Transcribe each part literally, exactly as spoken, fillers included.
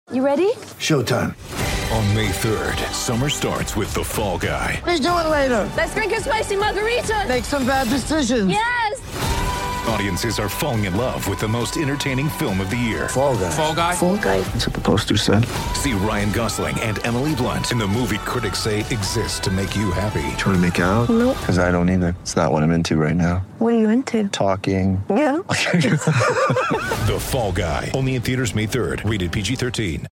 You ready? Showtime. On May third, summer starts with The Fall Guy. Let's do it later. Let's drink a spicy margarita. Make some bad decisions. Yes! Audiences are falling in love with the most entertaining film of the year. Fall Guy. Fall Guy? Fall guy. That's what the poster said. See Ryan Gosling and Emily Blunt in the movie critics say exists to make you happy. Trying to make it out? Nope. Because I don't either. It's not what I'm into right now. What are you into? Talking. Yeah. The Fall Guy. Only in theaters May third. Rated P G thirteen.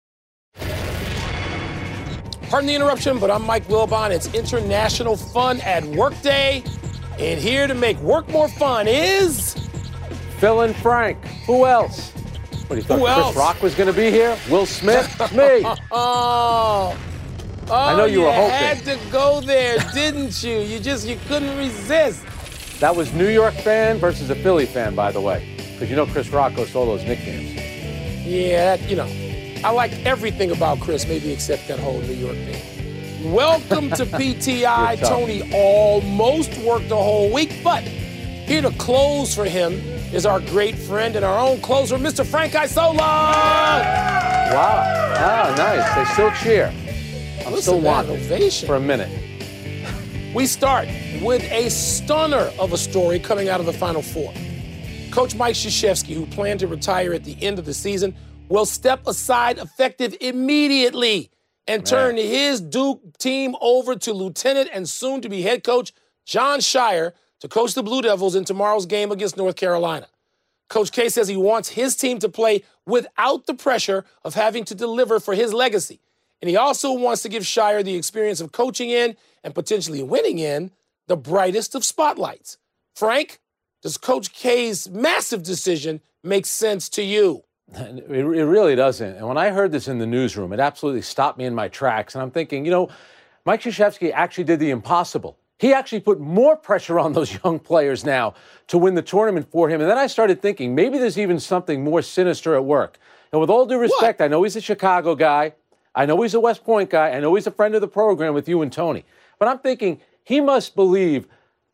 Pardon the interruption, but I'm Mike Wilbon. It's International Fun at Work Day. And here to make work more fun is... Phil and Frank. Who else? What, do you thought Who Chris else? Rock was going to be here? Will Smith? Me. Oh, oh, I know you were hoping. had to go there, didn't you? You just, you couldn't resist. That was New York fan versus a Philly fan, by the way. Because you know Chris Rock goes to all those nicknames. Yeah, that, you know, I like everything about Chris, maybe except that whole New York thing. Welcome to P T I. You're tough. Tony almost worked the whole week, but here to close for him is our great friend and our own closer, Mister Frank Isola. Wow. Ah, nice. They still cheer. I'm Listen still to that wanting ovation. for a minute. We start with a stunner of a story coming out of the Final Four. Coach Mike Krzyzewski, who planned to retire at the end of the season, will step aside effective immediately and turn Man. his Duke team over to Lieutenant and soon-to-be head coach Jon Scheyer to coach the Blue Devils in tomorrow's game against North Carolina. Coach K says he wants his team to play without the pressure of having to deliver for his legacy. And he also wants to give Scheyer the experience of coaching in and potentially winning in the brightest of spotlights. Frank, does Coach K's massive decision make sense to you? It, it really doesn't. And when I heard this in the newsroom, it absolutely stopped me in my tracks. And I'm thinking, you know, Mike Krzyzewski actually did the impossible. He actually put more pressure on those young players now to win the tournament for him. And then I started thinking, maybe there's even something more sinister at work. And with all due respect, What? I know he's a Chicago guy. I know he's a West Point guy. I know he's a friend of the program with you and Tony. But I'm thinking he must believe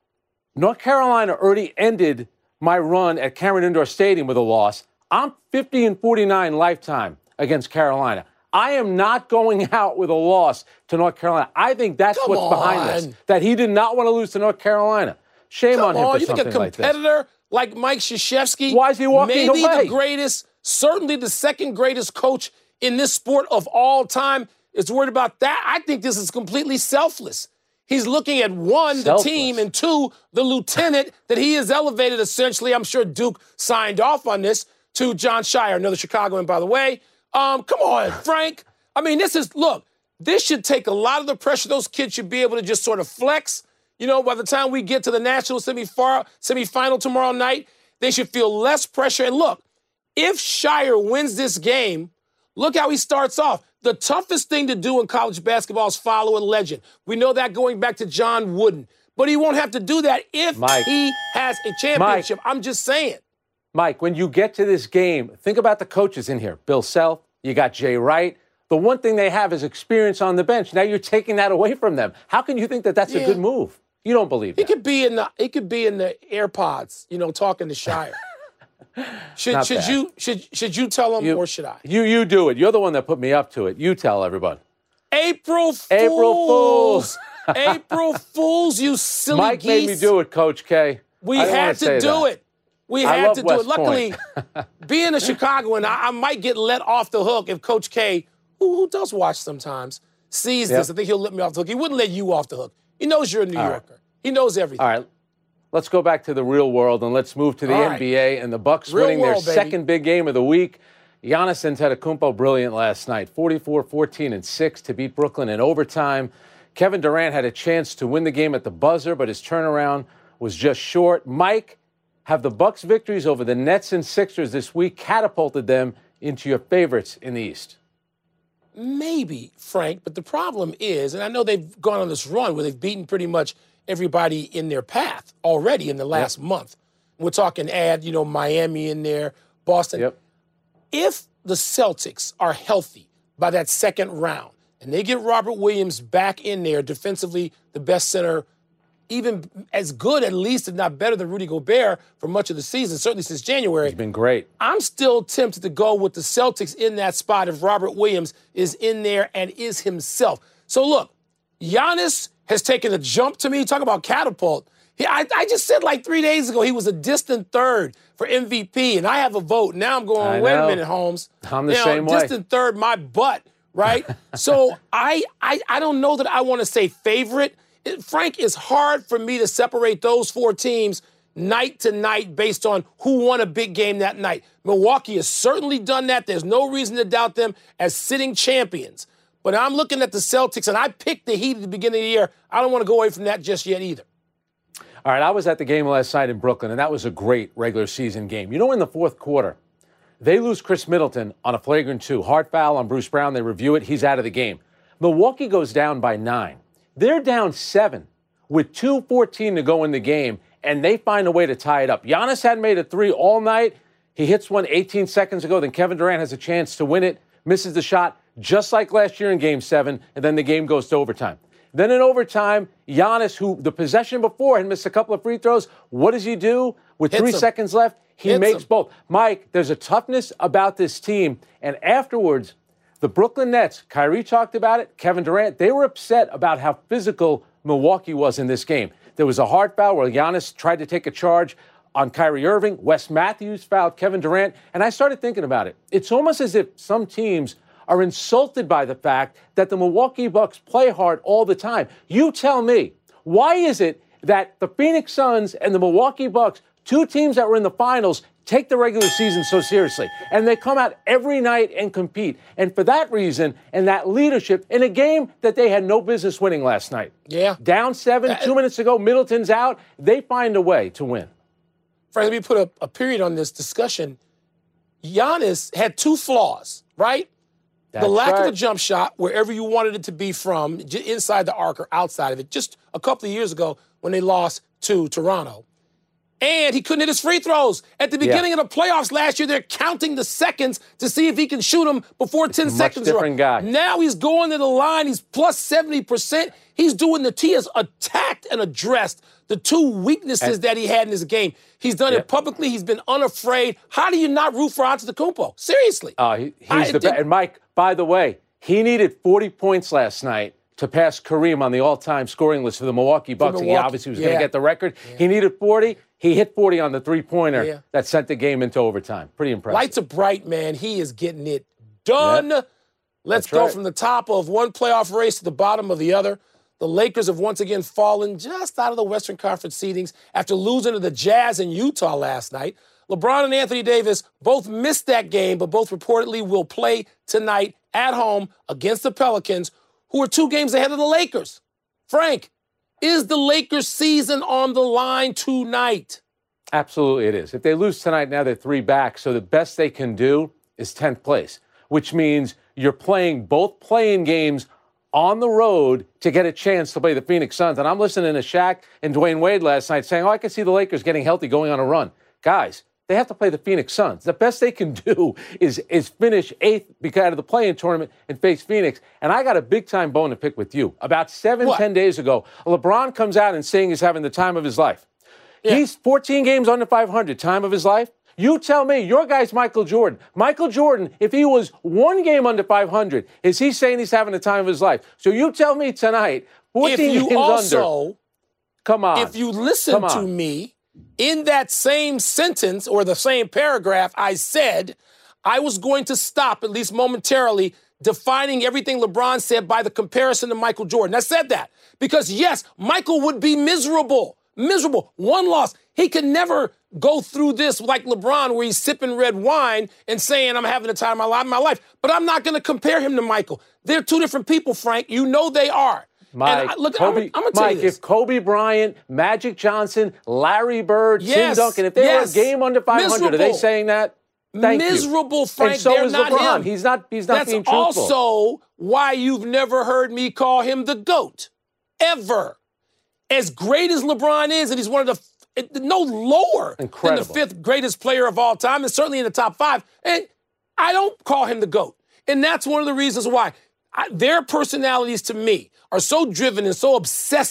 North Carolina already ended my run at Cameron Indoor Stadium with a loss. I'm fifty and forty-nine lifetime against Carolina. I am not going out with a loss to North Carolina. I think that's Come what's behind this, on. that he did not want to lose to North Carolina. Shame Come on him on, for you think a something like this. competitor like Mike Krzyzewski, Why is he walking maybe away? the greatest, certainly the second greatest coach in this sport of all time, is worried about that? I think this is completely selfless. He's looking at, one, Selfless. the team, and two, the lieutenant that he has elevated essentially. I'm sure Duke signed off on this to Jon Scheyer, another Chicagoan, by the way. Um, come on, Frank. I mean, this is, look, this should take a lot of the pressure. Those kids should be able to just sort of flex. You know, by the time we get to the national semi-far, semifinal tomorrow night, they should feel less pressure. And look, if Scheyer wins this game, look how he starts off. The toughest thing to do in college basketball is follow a legend. We know that going back to John Wooden. But he won't have to do that if Mike. he has a championship. I'm just saying. Mike, when you get to this game, think about the coaches in here. Bill Self, you got Jay Wright. The one thing they have is experience on the bench. Now you're taking that away from them. How can you think that that's Yeah. a good move? You don't believe He that. could be in the he could be in the AirPods, you know, talking to Scheyer. should Not should bad. you should should you tell him You- or should I? You you do it. You're the one that put me up to it. You tell everyone. April Fools. April Fools. April Fools, you silly Mike geese. made me do it, Coach K. We I didn't had wanna to say do that. it. We I had love to do West it. Luckily, Point. being a Chicagoan, I, I might get let off the hook if Coach K, who, who does watch sometimes, sees Yep. this. I think he'll let me off the hook. He wouldn't let you off the hook. He knows you're a New All right. Yorker. He knows everything. All right. Let's go back to the real world and let's move to the All N right. B A and the Bucks Real winning world, their baby. second big game of the week. Giannis Antetokounmpo brilliant last night, forty-four, fourteen, and six to beat Brooklyn in overtime. Kevin Durant had a chance to win the game at the buzzer, but his turnaround was just short. Mike, have the Bucks' victories over the Nets and Sixers this week catapulted them into your favorites in the East? Maybe, Frank, but the problem is, and I know they've gone on this run where they've beaten pretty much everybody in their path already in the last month. We're talking add, you know, Miami in there, Boston. Yep. If the Celtics are healthy by that second round and they get Robert Williams back in there defensively, the best center even as good, at least, if not better than Rudy Gobert for much of the season, certainly since January. He's been great. I'm still tempted to go with the Celtics in that spot if Robert Williams is in there and is himself. So look, Giannis has taken a jump to me. Talk about catapult. He, I, I just said like three days ago he was a distant third for M V P, and I have a vote. Now I'm going, I wait know. a minute, Holmes. I'm the now, same way. Distant third, my butt, right? so I, I I don't know that I want to say favorite. It, Frank, it's hard for me to separate those four teams night to night based on who won a big game that night. Milwaukee has certainly done that. There's no reason to doubt them as sitting champions. But I'm looking at the Celtics, and I picked the Heat at the beginning of the year. I don't want to go away from that just yet either. All right, I was at the game last night in Brooklyn, and that was a great regular season game. You know, in the fourth quarter, they lose Chris Middleton on a flagrant two. Hard foul on Bruce Brown. They review it. He's out of the game. Milwaukee goes down by nine. They're down seven with two fourteen to go in the game, and they find a way to tie it up. Giannis hadn't made a three all night. He hits one eighteen seconds ago. Then Kevin Durant has a chance to win it, misses the shot, just like last year in Game seven, and then the game goes to overtime. Then in overtime, Giannis, who the possession before had missed a couple of free throws, what does he do? With Hits three him. seconds left, he Hits makes him. both. Mike, there's a toughness about this team, and afterwards, the Brooklyn Nets, Kyrie talked about it, Kevin Durant, they were upset about how physical Milwaukee was in this game. There was a hard foul where Giannis tried to take a charge on Kyrie Irving. Wes Matthews fouled Kevin Durant, and I started thinking about it. It's almost as if some teams are insulted by the fact that the Milwaukee Bucks play hard all the time. You tell me, why is it that the Phoenix Suns and the Milwaukee Bucks, two teams that were in the finals, take the regular season so seriously, and they come out every night and compete? And for that reason and that leadership in a game that they had no business winning last night. Yeah. Down seven, Uh, two minutes ago, Middleton's out. They find a way to win. Frank, let me put a, a period on this discussion. Giannis had two flaws, right? That's the lack right. of a jump shot, wherever you wanted it to be from, j- inside the arc or outside of it, just a couple of years ago when they lost to Toronto. And he couldn't hit his free throws. At the beginning Yeah. of the playoffs last year, they're counting the seconds to see if he can shoot them before ten a much seconds are up. different guy. Now he's going to the line. He's plus seventy percent. He's doing the T. He has attacked and addressed the two weaknesses And- that he had in his game. He's done Yep. it publicly. He's been unafraid. How do you not root for Antetokounmpo? Seriously. Uh, he, he's I- the best. And Mike, by the way, he needed forty points last night to pass Kareem on the all-time scoring list for the Milwaukee Bucks. He Milwaukee, obviously was going yeah. to get the record. He needed forty. He hit forty on the three-pointer Yeah. that sent the game into overtime. Pretty impressive. Lights are bright, man. He is getting it done. Yep. Let's That's go right. from the top of one playoff race to the bottom of the other. The Lakers have once again fallen just out of the Western Conference seedings after losing to the Jazz in Utah last night. LeBron and Anthony Davis both missed that game, but both reportedly will play tonight at home against the Pelicans, who are two games ahead of the Lakers. Frank, is the Lakers season on the line tonight? Absolutely it is. If they lose tonight, now they're three back. So the best they can do is tenth place, which means you're playing both playing games on the road to get a chance to play the Phoenix Suns. And I'm listening to Shaq and Dwayne Wade last night saying, oh, I can see the Lakers getting healthy, going on a run. Guys, they have to play the Phoenix Suns. The best they can do is, is finish eighth because out of the play-in tournament and face Phoenix. And I got a big-time bone to pick with you. About seven, What? ten days ago, LeBron comes out and saying he's having the time of his life. Yeah. He's fourteen games under five hundred, time of his life. You tell me, your guy's Michael Jordan. Michael Jordan, if he was one game under five hundred, is he saying he's having the time of his life? So you tell me tonight, fourteen If you games also... under. Come on. If you listen Come to on. me, in that same sentence or the same paragraph, I said I was going to stop, at least momentarily, defining everything LeBron said by the comparison to Michael Jordan. I said that because, yes, Michael would be miserable, miserable. One loss. He could never go through this like LeBron where he's sipping red wine and saying, I'm having the time of my life. My life. But I'm not going to compare him to Michael. They're two different people, Frank. You know they are. Mike, and I, look, Kobe, I'm, I'm going to tell Mike, you this. if Kobe Bryant, Magic Johnson, Larry Bird, Yes, Tim Duncan, if they yes. were a game under five hundred, are they Miserable. saying that? Thank you. Miserable, Frank. And so They're is not LeBron. him. He's not. He's not That's being truthful. also why you've never heard me call him the GOAT, ever. As great as LeBron is, and he's one of the no lower Incredible. than the fifth greatest player of all time, and certainly in the top five. And I don't call him the GOAT, and that's one of the reasons why I, their personalities to me are so driven and so obsessive.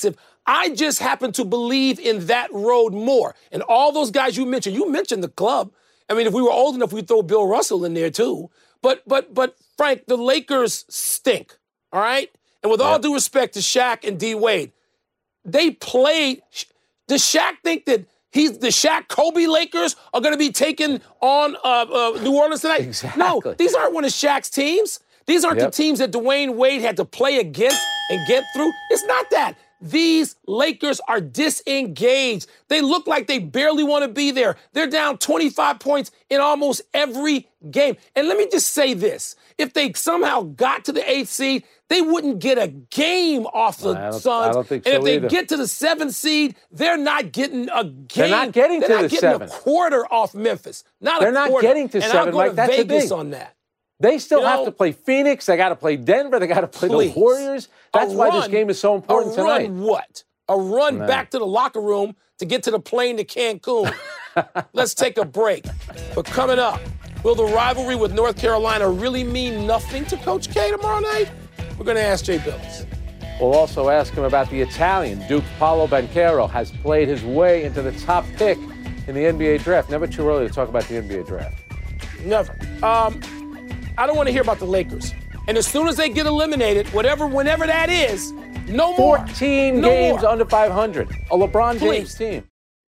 I just happen to believe in that road more. And all those guys you mentioned, you mentioned the club. I mean, if we were old enough, we'd throw Bill Russell in there too. But, but, but Frank, the Lakers stink, all right? And with all Yep. due respect to Shaq and D. Wade, they played. Does Shaq think that he's the Shaq Kobe Lakers are going to be taking on uh, uh, New Orleans tonight? Exactly. No, these aren't one of Shaq's teams. These aren't Yep. the teams that Dwayne Wade had to play against and get through. It's not that. These Lakers are disengaged. They look like they barely want to be there. They're down twenty-five points in almost every game. And let me just say this. If they somehow got to the eighth seed, they wouldn't get a game off the I don't- Suns. I don't think and so if they either. get to the seventh seed, they're not getting a game. They're not getting They're to not the getting seventh. a quarter off Memphis. Not They're a not quarter. getting to and seven, I'll go Mike. to That's the Vegas thing. on that. They still You have know- to play Phoenix. They got to play Denver. They got to play Please. the Warriors. That's A why this run- game is so important a tonight. run what? A run No. back to the locker room to get to the plane to Cancun. Let's take a break. But coming up, will the rivalry with North Carolina really mean nothing to Coach K tomorrow night? We're going to ask Jay Billis. We'll also ask him about the Italian. Duke Paolo Banchero has played his way into the top pick in the N B A draft. Never too early to talk about the N B A draft. Never. Um, I don't want to hear about the Lakers. And as soon as they get eliminated, whatever, whenever that is, no more. fourteen No games more. under five hundred. A LeBron James Please. team.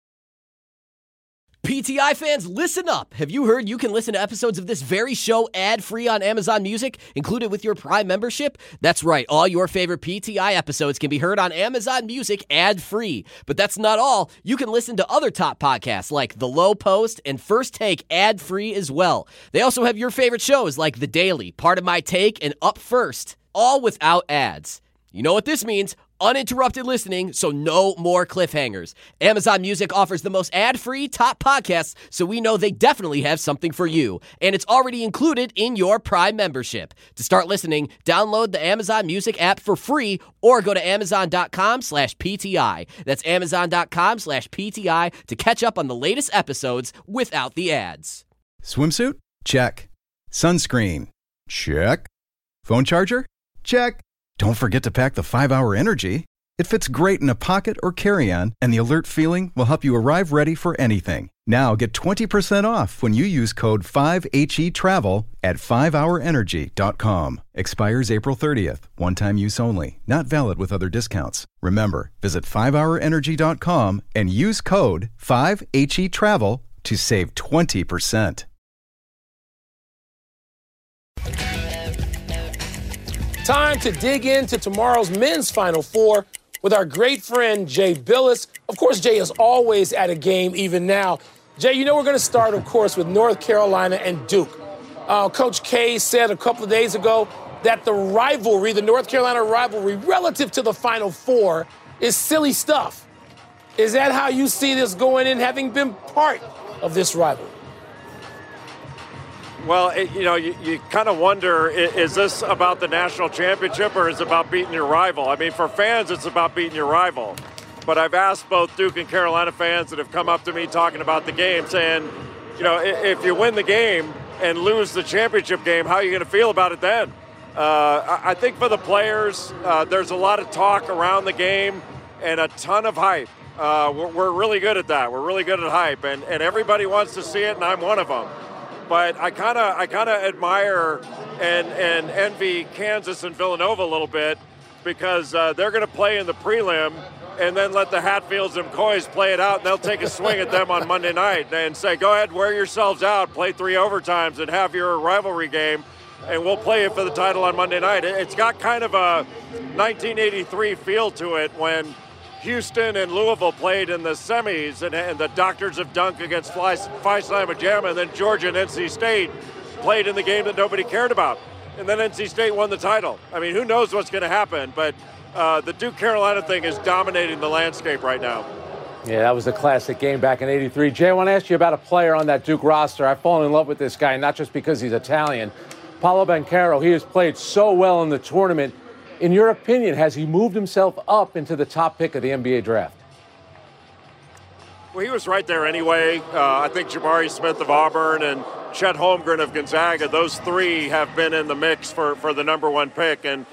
P T I fans, listen up. Have you heard you can listen to episodes of this very show ad-free on Amazon Music, included with your Prime membership? That's right. All your favorite P T I episodes can be heard on Amazon Music ad-free. But that's not all. You can listen to other top podcasts like The Low Post and First Take ad-free as well. They also have your favorite shows like The Daily, Part of My Take, and Up First, all without ads. You know what this means? Uninterrupted listening, so no more cliffhangers. Amazon Music offers the most ad-free top podcasts, so we know they definitely have something for you. And it's already included in your Prime membership. To start listening, download the Amazon Music app for free or go to amazon.com slash PTI. That's amazon.com slash PTI to catch up on the latest episodes without the ads. Swimsuit? Check. Sunscreen? Check. Phone charger? Check. Don't forget to pack the five hour Energy. It fits great in a pocket or carry-on, and the alert feeling will help you arrive ready for anything. Now get twenty percent off when you use code five H E travel at five hour energy dot com. Expires April thirtieth. One-time use only. Not valid with other discounts. Remember, visit five hour energy dot com and use code five H E travel to save twenty percent. Time to dig into tomorrow's men's Final Four with our great friend Jay Billis. Of course, Jay is always at a game, even now. Jay, you know we're going to start, of course, with North Carolina and Duke. Uh, Coach K said a couple of days ago that the rivalry, the North Carolina rivalry, relative to the Final Four, is silly stuff. Is that how you see this going in, having been part of this rivalry? Well, it, you know, you, you kind of wonder, is, is this about the national championship or is it about beating your rival? I mean, for fans, it's about beating your rival. But I've asked both Duke and Carolina fans that have come up to me talking about the game, saying, you know, if you win the game and lose the championship game, how are you going to feel about it then? Uh, I think for the players, uh, there's a lot of talk around the game and a ton of hype. Uh, we're, we're really good at that. We're really good at hype, and, and everybody wants to see it, and I'm one of them. But I kind of I kind of admire and, and envy Kansas and Villanova a little bit because uh, they're going to play in the prelim and then let the Hatfields and McCoys play it out, and they'll take a swing at them on Monday night and say, go ahead, wear yourselves out, play three overtimes and have your rivalry game, and we'll play it for the title on Monday night. It's got kind of a nineteen eighty-three feel to it when Houston and Louisville played in the semis, and, and the Doctors of Dunk against Phi Slama Jama, and then Georgia and N C State played in the game that nobody cared about. And then N C State won the title. I mean, who knows what's going to happen, but uh, the Duke-Carolina thing is dominating the landscape right now. Yeah, that was a classic game back in eighty-three. Jay, I want to ask you about a player on that Duke roster. I've fallen in love with this guy, not just because he's Italian. Paolo Banchero, he has played so well in the tournament. In your opinion, has he moved himself up into the top pick of the N B A draft? Well, he was right there anyway. Uh, I think Jabari Smith of Auburn and Chet Holmgren of Gonzaga, those three have been in the mix for, for the number one pick. And uh,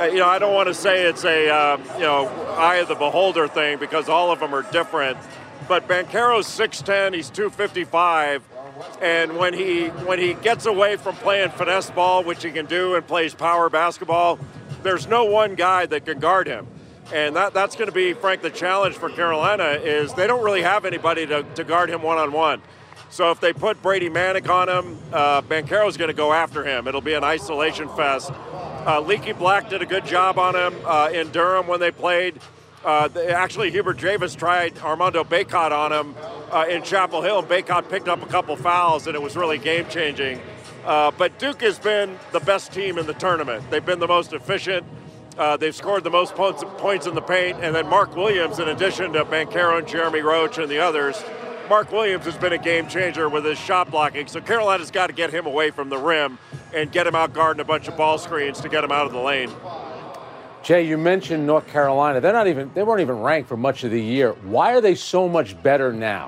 uh, you know, I don't want to say it's a, uh, you know, eye of the beholder thing because all of them are different. But Banchero's six ten, he's two fifty-five. And when he when he gets away from playing finesse ball, which he can do, and plays power basketball, there's no one guy that can guard him. And that, that's going to be, Frank, the challenge for Carolina is they don't really have anybody to, to guard him one-on-one. So if they put Brady Manick on him, uh, Banchero's going to go after him. It'll be an isolation fest. Uh, Leaky Black did a good job on him uh, in Durham when they played. Uh, they, actually, Hubert Davis tried Armando Bacot on him uh, in Chapel Hill, and Bacot picked up a couple fouls, and it was really game-changing. Uh, but Duke has been the best team in the tournament. They've been the most efficient. Uh, they've scored the most points, points in the paint. And then Mark Williams, in addition to Banchero and Jeremy Roach and the others, Mark Williams has been a game changer with his shot blocking. So Carolina's got to get him away from the rim and get him out guarding a bunch of ball screens to get him out of the lane. Jay, you mentioned North Carolina. They're not even, they weren't even ranked for much of the year. Why are they so much better now?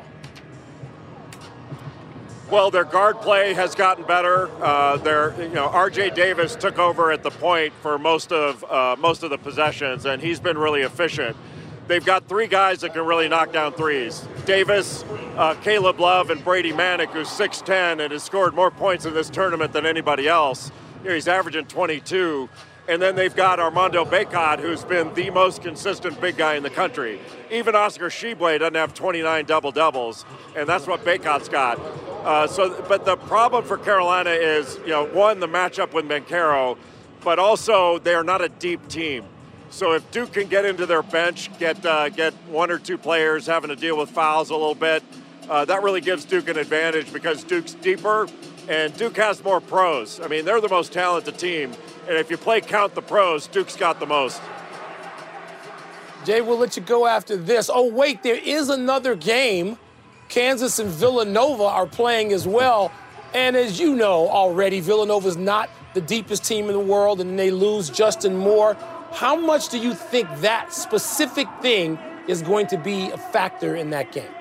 Well, their guard play has gotten better. Uh, their, you know, R J Davis took over at the point for most of uh, most of the possessions, and he's been really efficient. They've got three guys that can really knock down threes. Davis, uh, Caleb Love, and Brady Manick, who's six ten and has scored more points in this tournament than anybody else. You know, he's averaging twenty-two. And then they've got Armando Bacot, who's been the most consistent big guy in the country. Even Oscar Tshiebwe doesn't have twenty-nine double-doubles, and that's what Bacot's got. Uh, so, but the problem for Carolina is, you know, one, the matchup with Banchero, but also they are not a deep team. So if Duke can get into their bench, get uh, get one or two players having to deal with fouls a little bit, uh, that really gives Duke an advantage because Duke's deeper and Duke has more pros. I mean, they're the most talented team. And if you play count the pros, Duke's got the most. Jay, we'll let you go after this. Oh, wait, there is another game. Kansas and Villanova are playing as well. And as you know already, Villanova's not the deepest team in the world, and they lose Justin Moore. How much do you think that specific thing is going to be a factor in that game?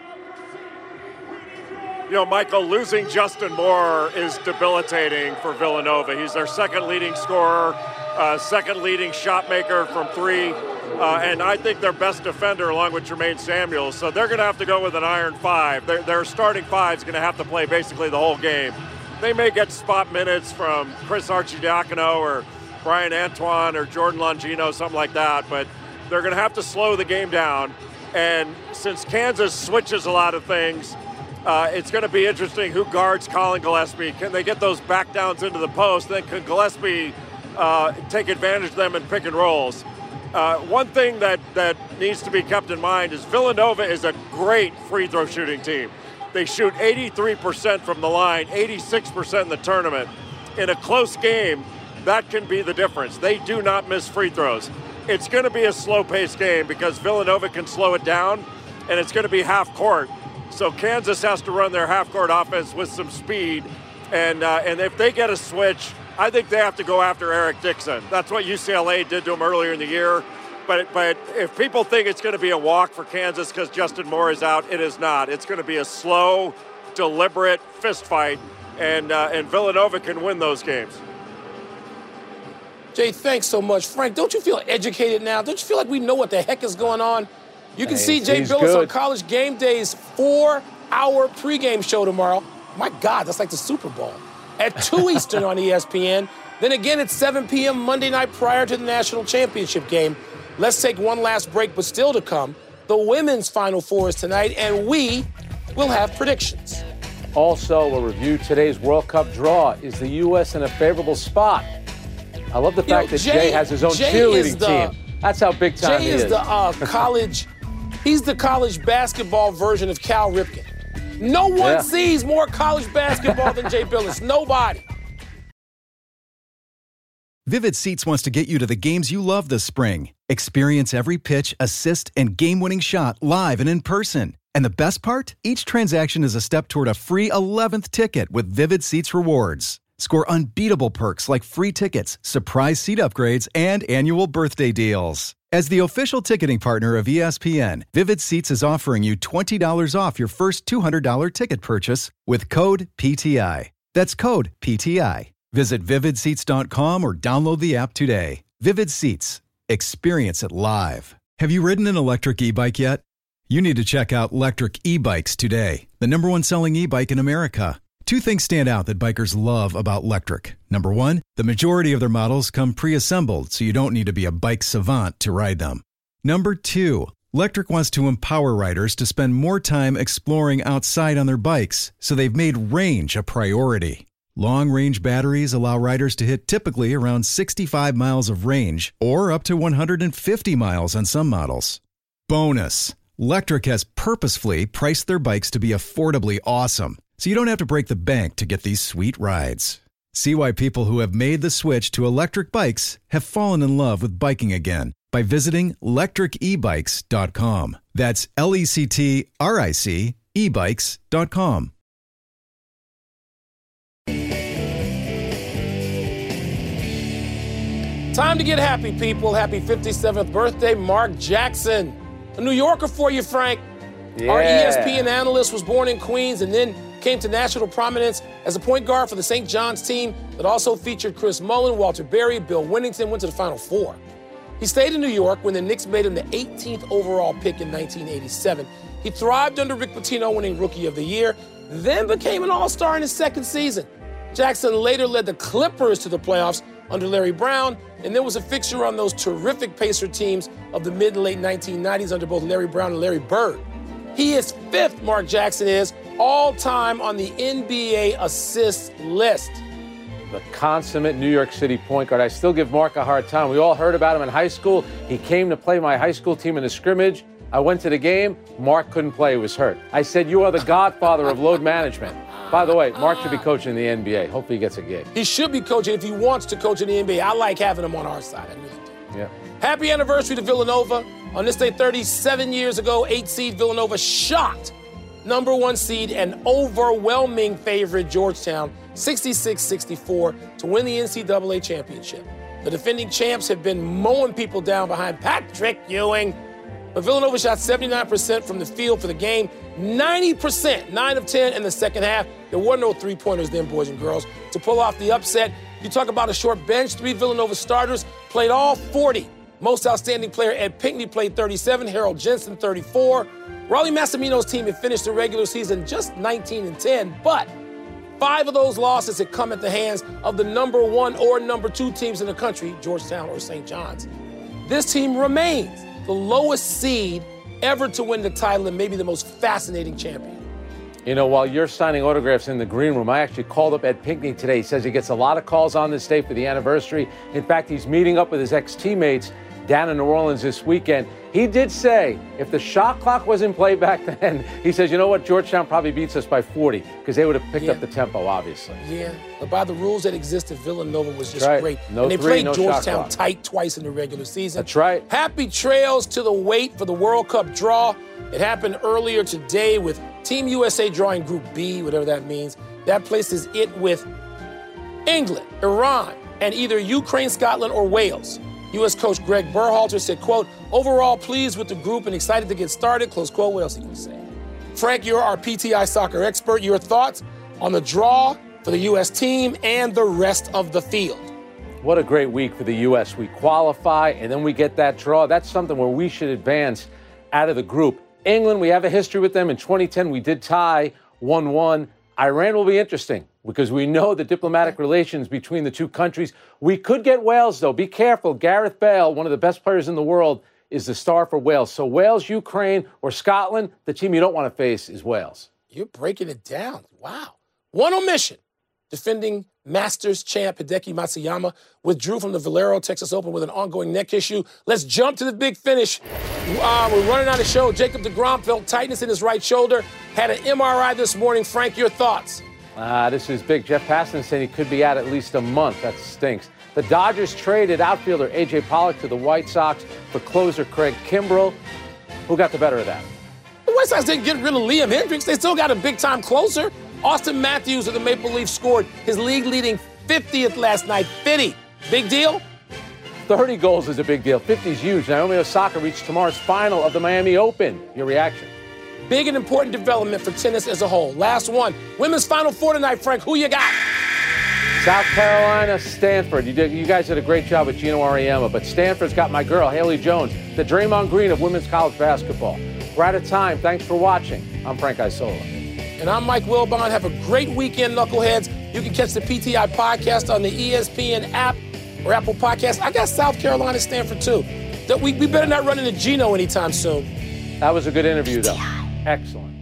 You know, Michael, losing Justin Moore is debilitating for Villanova. He's their second leading scorer, uh, second leading shot maker from three, uh, and I think their best defender along with Jermaine Samuels. So they're going to have to go with an iron five. Their, their starting five is going to have to play basically the whole game. They may get spot minutes from Chris Arcidiacono or Brian Antoine or Jordan Longino, something like that, but they're going to have to slow the game down. And since Kansas switches a lot of things, Uh, it's going to be interesting who guards Colin Gillespie. Can they get those back downs into the post? Then can Gillespie uh, take advantage of them in pick and rolls? Uh, one thing that, that needs to be kept in mind is Villanova is a great free throw shooting team. They shoot eighty-three percent from the line, eighty-six percent in the tournament. In a close game, that can be the difference. They do not miss free throws. It's going to be a slow-paced game because Villanova can slow it down, and it's going to be half court. So Kansas has to run their half-court offense with some speed, and uh, and if they get a switch, I think they have to go after Eric Dixon. That's what U C L A did to him earlier in the year. But but if people think it's going to be a walk for Kansas because Justin Moore is out, it is not. It's going to be a slow, deliberate fist fight, and uh, and Villanova can win those games. Jay, thanks so much. Frank, don't you feel educated now? Don't you feel like we know what the heck is going on? You can hey, see Jay Billis good. on College Game Day's four-hour pregame show tomorrow. My God, that's like the Super Bowl. At two Eastern on E S P N. Then again at seven p.m. Monday night prior to the national championship game. Let's take one last break, but still to come, the women's Final Four is tonight, and we will have predictions. Also, we'll review today's World Cup draw. Is the U S in a favorable spot? I love the You fact know, that Jay, Jay has his own Jay cheerleading the, team. That's how big time Jay he is is. the uh, college, he's the college basketball version of Cal Ripken. No one Yeah. sees more college basketball than Jay Billis. Nobody. Vivid Seats wants to get you to the games you love this spring. Experience every pitch, assist, and game-winning shot live and in person. And the best part? Each transaction is a step toward a free eleventh ticket with Vivid Seats rewards. Score unbeatable perks like free tickets, surprise seat upgrades, and annual birthday deals. As the official ticketing partner of E S P N, Vivid Seats is offering you twenty dollars off your first two hundred dollars ticket purchase with code P T I. That's code P T I. Visit vivid seats dot com or download the app today. Vivid Seats. Experience it live. Have you ridden an electric e-bike yet? You need to check out Lectric E-Bikes today, the number one selling e-bike in America. Two things stand out that bikers love about Lectric. Number one, the majority of their models come pre-assembled, so you don't need to be a bike savant to ride them. Number two, Lectric wants to empower riders to spend more time exploring outside on their bikes, so they've made range a priority. Long-range batteries allow riders to hit typically around sixty-five miles of range, or up to one hundred fifty miles on some models. Bonus, Lectric has purposefully priced their bikes to be affordably awesome, so you don't have to break the bank to get these sweet rides. See why people who have made the switch to electric bikes have fallen in love with biking again by visiting lectric e bikes dot com. That's L E C T R I C e bikes dot com. Time to get happy, people. Happy fifty-seventh birthday, Mark Jackson. A New Yorker for you, Frank. Yeah. Our E S P N analyst was born in Queens and then came to national prominence as a point guard for the Saint John's team that also featured Chris Mullin, Walter Berry, Bill Wennington, went to the Final Four. He stayed in New York when the Knicks made him the eighteenth overall pick in nineteen eighty-seven. He thrived under Rick Pitino, winning Rookie of the Year, then became an All-Star in his second season. Jackson later led the Clippers to the playoffs under Larry Brown, and then was a fixture on those terrific Pacer teams of the mid and late nineteen nineties under both Larry Brown and Larry Bird. He is fifth, Mark Jackson is, all-time on the N B A assists list. The consummate New York City point guard. I still give Mark a hard time. We all heard about him in high school. He came to play my high school team in the scrimmage. I went to the game. Mark couldn't play. He was hurt. I said, you are the godfather of load management. By the way, Mark should be coaching in the N B A. Hopefully he gets a gig. He should be coaching if he wants to coach in the N B A. I like having him on our side. I really do. Yeah. Happy anniversary to Villanova. On this day thirty-seven years ago, eight seed Villanova shocked number one seed and overwhelming favorite Georgetown, sixty-six sixty-four, to win the N C double A championship. The defending champs have been mowing people down behind Patrick Ewing. But Villanova shot seventy-nine percent from the field for the game, ninety percent, nine of ten in the second half. There were no three-pointers then, boys and girls, to pull off the upset. You talk about a short bench, three Villanova starters played all forty. Most outstanding player, Ed Pinckney, played thirty-seven, Harold Jensen, thirty-four. Rollie Massimino's team had finished the regular season just nineteen and ten, but five of those losses had come at the hands of the number one or number two teams in the country, Georgetown or Saint John's. This team remains the lowest seed ever to win the title and maybe the most fascinating champion. You know, while you're signing autographs in the green room, I actually called up Ed Pinckney today. He says he gets a lot of calls on this day for the anniversary. In fact, he's meeting up with his ex-teammates down in New Orleans this weekend. He did say if the shot clock was in play back then, he says, you know what, Georgetown probably beats us by forty because they would have picked yeah. up the tempo, obviously. Yeah, but by the rules that existed, Villanova was just right. great. No and they three, played no Georgetown tight twice in the regular season. That's right. Happy trails to the wait for the World Cup draw. It happened earlier today with Team U S A drawing Group B, whatever that means. That places it with England, Iran, and either Ukraine, Scotland, or Wales. U S coach Greg Berhalter said, quote, overall pleased with the group and excited to get started, close quote. What else are you going to say? Frank, you're our P T I soccer expert. Your thoughts on the draw for the U S team and the rest of the field? What a great week for the U S. We qualify, and then we get that draw. That's something where we should advance out of the group. England, we have a history with them. In twenty ten, we did tie one one. Iran will be interesting because we know the diplomatic relations between the two countries. We could get Wales, though. Be careful. Gareth Bale, one of the best players in the world, is the star for Wales. So Wales, Ukraine, or Scotland, the team you don't want to face is Wales. You're breaking it down. Wow. One omission. Defending Masters champ Hideki Matsuyama withdrew from the Valero Texas Open with an ongoing neck issue. Let's jump to the big finish. Uh, we're running out of show. Jacob deGrom felt tightness in his right shoulder. Had an M R I this morning. Frank, your thoughts? Uh, this is big. Jeff Passan saying he could be out at least a month. That stinks. The Dodgers traded outfielder A J Pollock to the White Sox for closer Craig Kimbrell. Who got the better of that? The White Sox didn't get rid of Liam Hendricks. They still got a big-time closer. Austin Matthews of the Maple Leafs scored his league-leading fiftieth last night. fifty. Big deal? thirty goals is a big deal. fifty is huge. Naomi Osaka reached tomorrow's final of the Miami Open. Your reaction? Big and important development for tennis as a whole. Last one. Women's Final Four tonight, Frank. Who you got? South Carolina, Stanford. You, did, you guys did a great job with Gino Auriemma, but Stanford's got my girl, Haley Jones, the Draymond Green of women's college basketball. We're out of time. Thanks for watching. I'm Frank Isola. And I'm Mike Wilbon. Have a great weekend, knuckleheads. You can catch the P T I podcast on the E S P N app or Apple Podcasts. I got South Carolina, Stanford, too. We, we better not run into Gino anytime soon. That was a good interview, though. Excellent.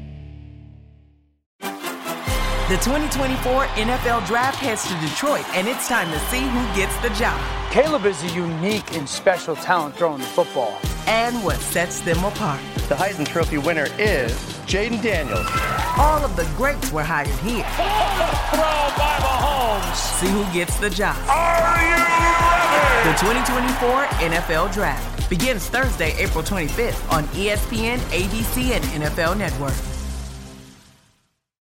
The twenty twenty-four N F L Draft heads to Detroit, and it's time to see who gets the job. Caleb is a unique and special talent throwing the football. And what sets them apart. The Heisman Trophy winner is Jaden Daniels. All of the greats were hired here. Throw by Mahomes. See who gets the job. Are you ready? The twenty twenty-four N F L Draft begins Thursday, April twenty-fifth on E S P N, A B C, and N F L Network.